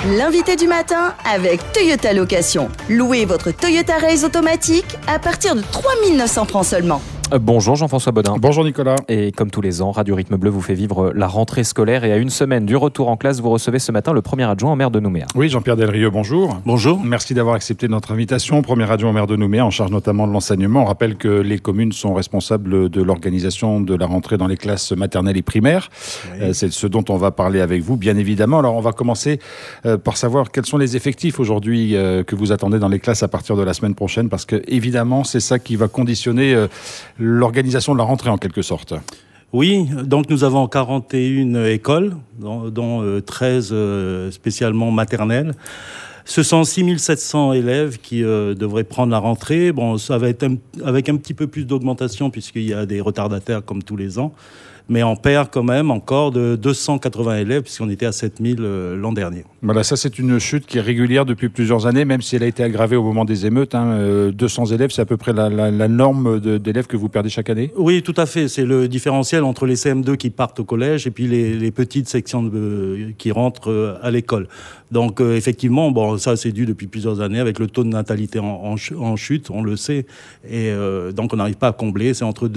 L'invité du matin avec Toyota Location. Louez votre Toyota Race automatique à partir de 3 900 francs seulement. Bonjour Jean-François Bodin. Bonjour Nicolas. Et comme tous les ans, Radio Rythme Bleu vous fait vivre la rentrée scolaire. Et à une semaine du retour en classe, vous recevez ce matin le premier adjoint au maire de Nouméa. Oui, Jean-Pierre Delrieux, bonjour. Bonjour. Merci d'avoir accepté notre invitation. Premier adjoint au maire de Nouméa, en charge notamment de l'enseignement. On rappelle que les communes sont responsables de l'organisation de la rentrée dans les classes maternelles et primaires. Oui. C'est ce dont on va parler avec vous, bien évidemment. Alors, on va commencer par savoir quels sont les effectifs aujourd'hui que vous attendez dans les classes à partir de la semaine prochaine, parce que, évidemment, c'est ça qui va conditionner l'organisation de la rentrée en quelque sorte. Oui, donc nous avons 41 écoles, dont 13 spécialement maternelles. Ce sont 6700 élèves qui devraient prendre la rentrée. Bon, ça va être avec un petit peu plus d'augmentation puisqu'il y a des retardataires comme tous les ans. Mais on perd quand même encore de 280 élèves puisqu'on était à 7000 l'an dernier. Voilà, ça c'est une chute qui est régulière depuis plusieurs années, même si elle a été aggravée au moment des émeutes. 200 élèves, c'est à peu près la norme d'élèves que vous perdez chaque année ? Oui, tout à fait. C'est le différentiel entre les CM2 qui partent au collège et puis les petites sections qui rentrent à l'école. Donc effectivement, bon, ça c'est dû depuis plusieurs années avec le taux de natalité en chute, on le sait. Et donc on n'arrive pas à combler. C'est entre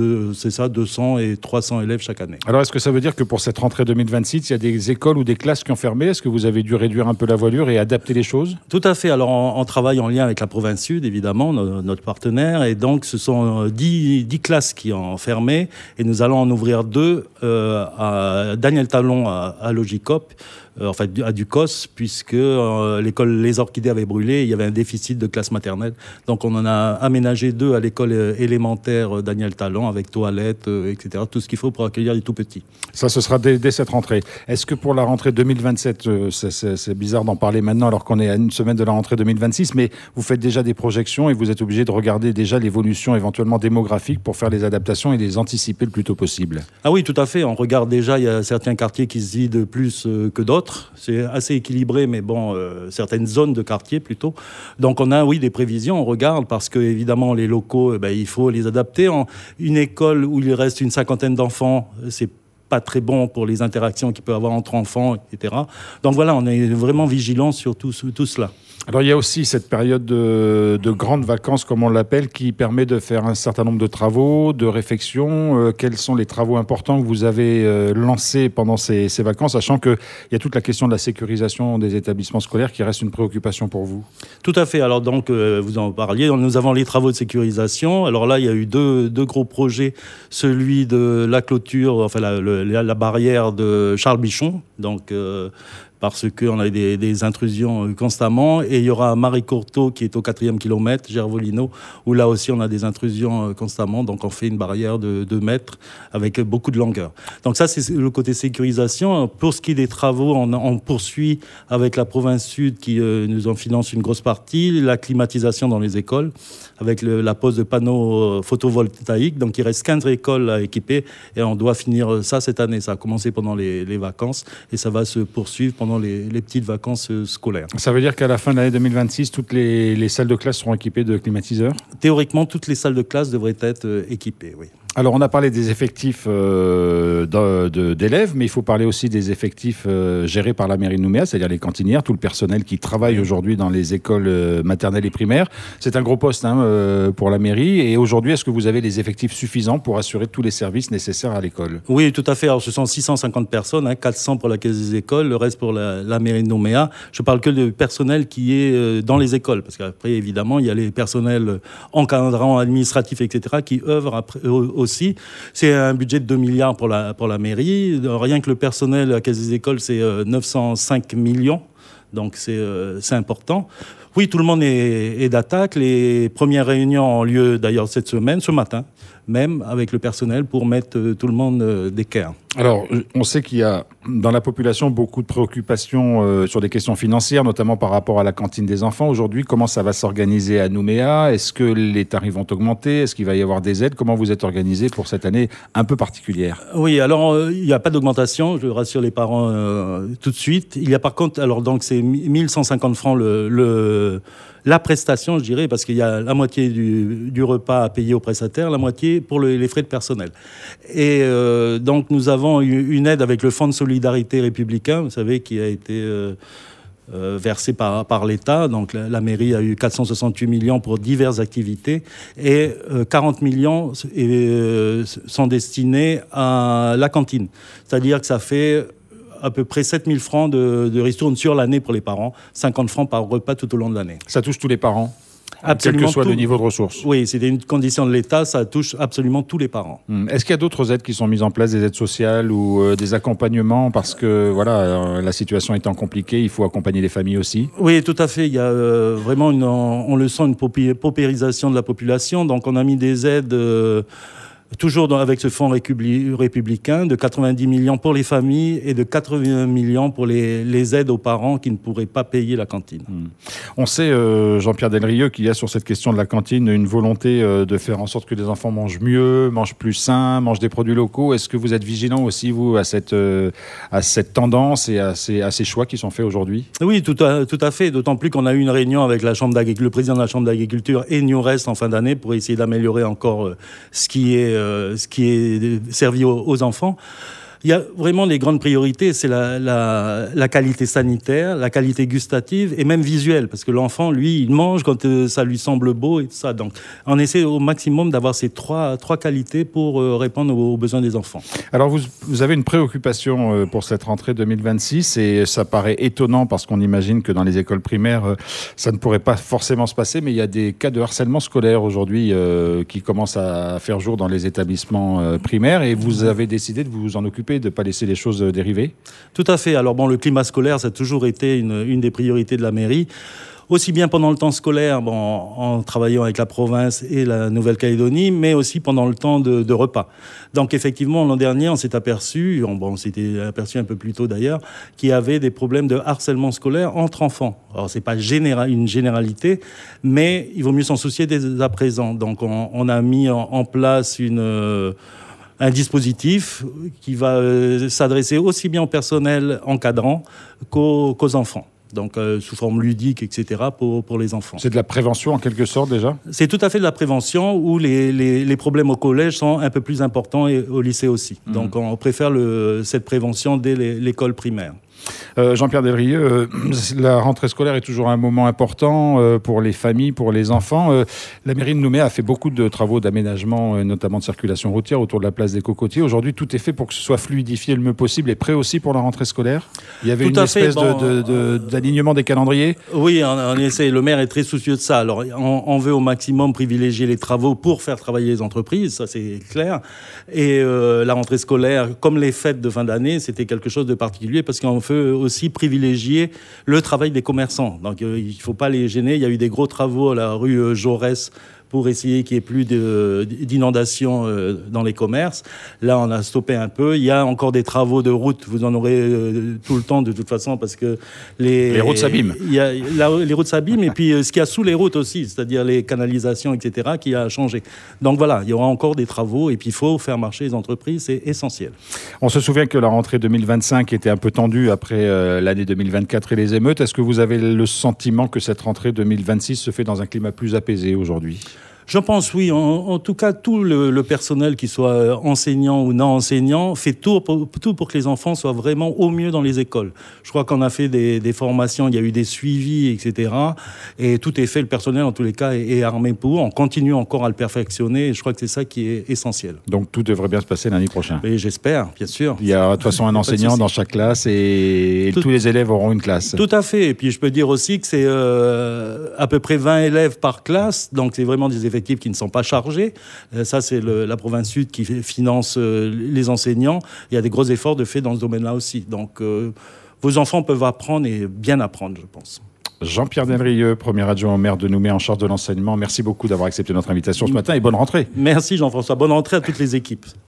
200 et 300 élèves chaque année. Alors est-ce que ça veut dire que pour cette rentrée 2026, il y a des écoles ou des classes qui ont fermé ? Est-ce que vous avez dû réduire un peu la voilure et adapter les choses ? Tout à fait. Alors on travaille en lien avec la province Sud, évidemment, notre partenaire. Et donc ce sont 10 classes qui ont fermé. Et nous allons en ouvrir 2 à Daniel Talon à Logicop. À Ducos, puisque l'école Les Orchidées avait brûlé, il y avait un déficit de classe maternelle. Donc on en a aménagé 2 à l'école élémentaire Daniel Talon, avec toilettes, etc. Tout ce qu'il faut pour accueillir les tout-petits. Ça, ce sera dès cette rentrée. Est-ce que pour la rentrée 2027, c'est bizarre d'en parler maintenant alors qu'on est à une semaine de la rentrée 2026, mais vous faites déjà des projections et vous êtes obligé de regarder déjà l'évolution éventuellement démographique pour faire les adaptations et les anticiper le plus tôt possible ? Ah oui, tout à fait. On regarde déjà, il y a certains quartiers qui se vident plus que d'autres. C'est assez équilibré, mais bon, certaines zones de quartier plutôt. Donc on a, oui, des prévisions, on regarde, parce que évidemment les locaux, il faut les adapter. Une école où il reste une 50aine d'enfants, c'est pas très bon pour les interactions qu'il peut y avoir entre enfants, etc. Donc voilà, on est vraiment vigilant sur tout cela. Alors il y a aussi cette période de grandes vacances, comme on l'appelle, qui permet de faire un certain nombre de travaux, de réflexions. Quels sont les travaux importants que vous avez lancés pendant ces vacances, sachant qu'il y a toute la question de la sécurisation des établissements scolaires qui reste une préoccupation pour vous ? Tout à fait. Alors donc, vous en parliez, nous avons les travaux de sécurisation. Alors là, il y a eu deux gros projets. Celui de la clôture, enfin la barrière de Charles Bichon, donc... parce qu'on a des intrusions constamment. Et il y aura Marie Courteau qui est au 4e kilomètre, Gervolino, où là aussi on a des intrusions constamment. Donc on fait une barrière de 2 mètres avec beaucoup de longueur. Donc ça, c'est le côté sécurisation. Pour ce qui est des travaux, on poursuit avec la province Sud qui nous en finance une grosse partie, la climatisation dans les écoles, avec la pose de panneaux photovoltaïques. Donc il reste 15 écoles à équiper et on doit finir ça cette année. Ça a commencé pendant les vacances et ça va se poursuivre pendant les petites vacances scolaires. Ça veut dire qu'à la fin de l'année 2026, toutes les salles de classe seront équipées de climatiseurs ? Théoriquement, toutes les salles de classe devraient être équipées, oui. Alors, on a parlé des effectifs d'élèves, mais il faut parler aussi des effectifs gérés par la mairie de Nouméa, c'est-à-dire les cantinières, tout le personnel qui travaille aujourd'hui dans les écoles maternelles et primaires. C'est un gros poste pour la mairie. Et aujourd'hui, est-ce que vous avez les effectifs suffisants pour assurer tous les services nécessaires à l'école ? Oui, tout à fait. Alors, ce sont 650 personnes, 400 pour la caisse des écoles, le reste pour la mairie de Nouméa. Je parle que du personnel qui est dans les écoles, parce qu'après, évidemment, il y a les personnels encadrants, administratifs, etc., qui œuvrent après, aussi. C'est un budget de 2 milliards pour la mairie. Rien que le personnel à la caisse des écoles, c'est 905 millions. Donc c'est important. Oui, tout le monde est d'attaque. Les premières réunions ont lieu d'ailleurs cette semaine, ce matin, même avec le personnel pour mettre tout le monde d'équerre. Alors, on sait qu'il y a dans la population beaucoup de préoccupations sur des questions financières, notamment par rapport à la cantine des enfants. Aujourd'hui, comment ça va s'organiser à Nouméa ? Est-ce que les tarifs vont augmenter ? Est-ce qu'il va y avoir des aides ? Comment vous êtes organisé pour cette année un peu particulière ? Oui, alors il n'y a pas d'augmentation, je rassure les parents tout de suite. Il y a par contre, alors donc c'est 1150 francs la prestation, je dirais, parce qu'il y a la moitié du repas à payer aux prestataires, la moitié pour les frais de personnel. Et donc nous avons une aide avec le Fonds de solidarité républicain, vous savez, qui a été versés par l'État. Donc la mairie a eu 468 millions pour diverses activités et 40 millions sont destinés à la cantine. C'est-à-dire que ça fait à peu près 7 000 francs de ristourne sur l'année pour les parents, 50 francs par repas tout au long de l'année. Ça touche tous les parents? Absolument, quel que soit le niveau de ressources. Oui, c'était une condition de l'État, ça touche absolument tous les parents. Est-ce qu'il y a d'autres aides qui sont mises en place, des aides sociales ou des accompagnements? Parce que voilà, la situation étant compliquée, il faut accompagner les familles aussi. Oui, tout à fait. Il y a vraiment, on le sent, une paupérisation de la population. Donc on a mis des aides... toujours avec ce fonds républicain de 90 millions pour les familles et de 80 millions pour les aides aux parents qui ne pourraient pas payer la cantine. On sait, Jean-Pierre Delrieux, qu'il y a sur cette question de la cantine une volonté de faire en sorte que les enfants mangent mieux, mangent plus sain, mangent des produits locaux. Est-ce que vous êtes vigilant aussi, vous, à cette tendance et à ces choix qui sont faits aujourd'hui? Oui, tout à fait. D'autant plus qu'on a eu une réunion avec le président de la Chambre d'agriculture et Newrest en fin d'année pour essayer d'améliorer encore ce qui est servi aux enfants. Il y a vraiment les grandes priorités, c'est la qualité sanitaire, la qualité gustative et même visuelle, parce que l'enfant, lui, il mange quand ça lui semble beau et tout ça. Donc, on essaie au maximum d'avoir ces trois qualités pour répondre aux besoins des enfants. Alors, vous avez une préoccupation pour cette rentrée 2026 et ça paraît étonnant parce qu'on imagine que dans les écoles primaires, ça ne pourrait pas forcément se passer, mais il y a des cas de harcèlement scolaire aujourd'hui qui commencent à faire jour dans les établissements primaires et vous avez décidé de vous en occuper, de ne pas laisser les choses dériver? Tout à fait. Alors le climat scolaire, ça a toujours été une des priorités de la mairie. Aussi bien pendant le temps scolaire, en travaillant avec la province et la Nouvelle-Calédonie, mais aussi pendant le temps de repas. Donc effectivement, l'an dernier, on s'est aperçu un peu plus tôt d'ailleurs, qu'il y avait des problèmes de harcèlement scolaire entre enfants. Alors c'est pas une généralité, mais il vaut mieux s'en soucier dès à présent. Donc on a mis en place un dispositif qui va s'adresser aussi bien au personnel encadrant qu'aux enfants. Donc sous forme ludique, etc., pour les enfants. C'est de la prévention en quelque sorte déjà? C'est tout à fait de la prévention où les problèmes au collège sont un peu plus importants et au lycée aussi. Donc on préfère cette prévention dès l'école primaire. Jean-Pierre Delrieux, la rentrée scolaire est toujours un moment important pour les familles, pour les enfants. La mairie de Nouméa a fait beaucoup de travaux d'aménagement, notamment de circulation routière autour de la place des Cocotiers. Aujourd'hui, tout est fait pour que ce soit fluidifié le mieux possible et prêt aussi pour la rentrée scolaire. Il y avait une espèce d'alignement des calendriers. Oui, on essaie. Le maire est très soucieux de ça. Alors, on veut au maximum privilégier les travaux pour faire travailler les entreprises, ça c'est clair. Et la rentrée scolaire, comme les fêtes de fin d'année, c'était quelque chose de particulier parce qu'on veut aussi privilégier le travail des commerçants. Donc il ne faut pas les gêner. Il y a eu des gros travaux à la rue Jaurès pour essayer qu'il n'y ait plus d'inondations dans les commerces. Là, on a stoppé un peu. Il y a encore des travaux de route. Vous en aurez tout le temps, de toute façon, parce que les routes s'abîment. Les routes s'abîment, et puis ce qu'il y a sous les routes aussi, c'est-à-dire les canalisations, etc., qui a changé. Donc voilà, il y aura encore des travaux, et puis il faut faire marcher les entreprises, c'est essentiel. On se souvient que la rentrée 2025 était un peu tendue après l'année 2024 et les émeutes. Est-ce que vous avez le sentiment que cette rentrée 2026 se fait dans un climat plus apaisé aujourd'hui ? Je pense, oui. En tout cas, tout le personnel, qu'il soit enseignant ou non enseignant, fait tout pour que les enfants soient vraiment au mieux dans les écoles. Je crois qu'on a fait des formations, il y a eu des suivis, etc. Et tout est fait, le personnel, en tous les cas, est armé pour. On continue encore à le perfectionner, et je crois que c'est ça qui est essentiel. Donc tout devrait bien se passer lundi prochain. Et j'espère, bien sûr. Il y a de toute façon un enseignant dans chaque classe et tous les élèves auront une classe. Tout à fait. Et puis je peux dire aussi que c'est à peu près 20 élèves par classe, donc c'est vraiment des effectifs qui ne sont pas chargés. Ça, c'est la province Sud qui finance les enseignants. Il y a des gros efforts de fait dans ce domaine-là aussi. Donc, vos enfants peuvent apprendre et bien apprendre, je pense. Jean-Pierre Delrieux, premier adjoint au maire de Nouméa en charge de l'enseignement. Merci beaucoup d'avoir accepté notre invitation ce matin et bonne rentrée. Merci Jean-François. Bonne rentrée à toutes les équipes.